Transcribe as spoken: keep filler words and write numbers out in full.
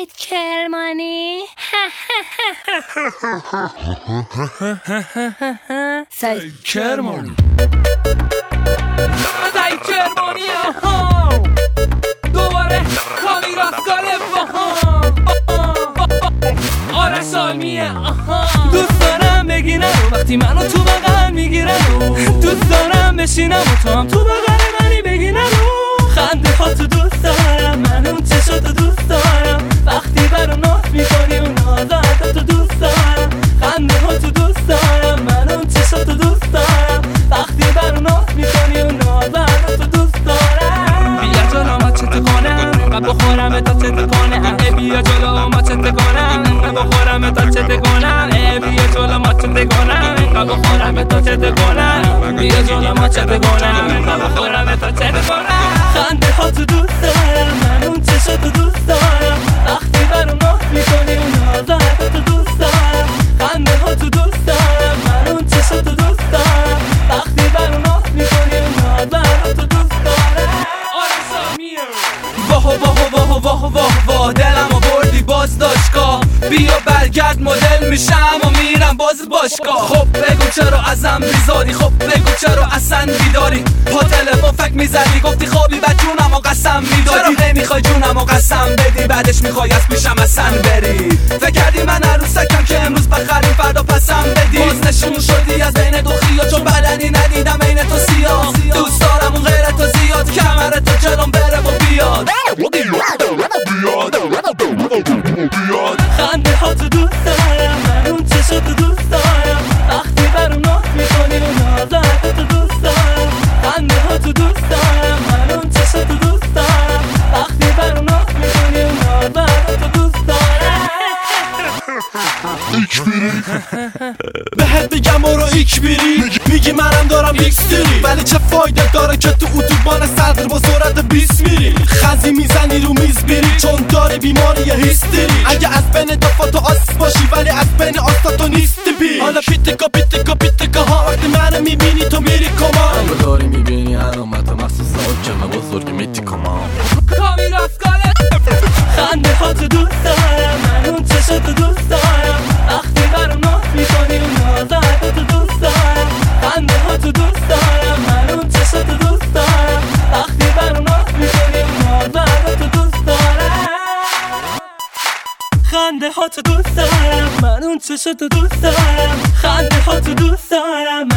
سعید کرمانی. سعید کرمانی سعید کرمانی ها دوباره کامی راستاله آرش سالمیه. دوست دارم بگیرم وقتی منو تو بغل میگیرم، دوست دارم بشینم و تو هم تو بغل منی بگیرم. خنده ها تو دوست دارم، من اون چشاتو دوست دارم، وقتی برام ناز میکنی اون نازت تو دوست دارم. خنده ها تو دوست دارم، من اون چشاتو دوست دارم، وقتی برام ناز میکنی اون نازت تو دوست دارم. بیا جلو ما چت کنم و بخورم تا چت کنم، بیا جلو ما چت کنم و بخورم تا چت کنم، بیا جلو ما چت کنم و بخورم تا چت کنم، بیا جلو ما چت کنم و بخورم تا چت کنم. خنده ها تو دوست دارم، من اون چشاتو دوست دارم، وقتی برام ناز میکنی اون نازت تو دوست دارم. خنده ها تو دوست دارم، من اون چشاتو دوست دارم، وقتی برام ناز میکنی اون نازت تو دوست دارم. واه واه واه واه واه واه دلمو بردی باز داشتگاه، بیا برگرد مدل میشم و میرم باز باشگاه. خب بگو چرا ازم بیزاری، خب بگو چرا اصلا بیداری، پا تلفن فکر میزدی گفتی خوابی بعد جونم و قسم میدادی. چرا نمیخوای جونم و قسم بدی بعدش میخوای از پیشم اصلا بری؟ فکر کردی من عروسکم که امروز بخریم فردا پسم بدی؟ باز نشون شدی از بین دو خیال، چون بدنی ندیدم عین تو سیاه. دوست دارم اون غیرت تو زیاد، کمر تو جلوم بره و بیاد. خنده ها تو دوست دارم، من اون چشاتو دوست دارم، وقتی برام ناز میکنی اون نازت تو دوست دارم. خنده ها تو دوست دارم، من اون چشاتو دوست دارم، وقتی برام ناز میکنی اون نازت تو دوست دارم. ایک بیری بهت بگم برو ایک بیری، میگی منم دارم ایکس دیری، ولی چه فایده داره که تو اتوبان صدر با سرعت بیست میری؟ خزی میزنی رو میز بیری چون داری بیماری هیستری. اگه از بین دفعه تو آس باشی ولی از بین آستا تو نیستی بی. حالا پیتکا پیتکا پیتکا ها وقتی منو میبینی تو میری کمان، رو داری میبینی علامت مخصوص حکم بزرگ میتی کمان. کامی راستاله خنده ها تو دوست دارم، من اون چشاتو دوست دارم، وقتی برام ناز میکنی اون نازت تو دوست دارم. خنده ها تو دوست دارم، من اون چشاتو دوست دارم، وقتی برام ناز میکنی اون نازت تو دوست دارم. خنده ها تو دوست دارم، من اون چشاتو دوست دارم، خنده ها تو دوست دارم،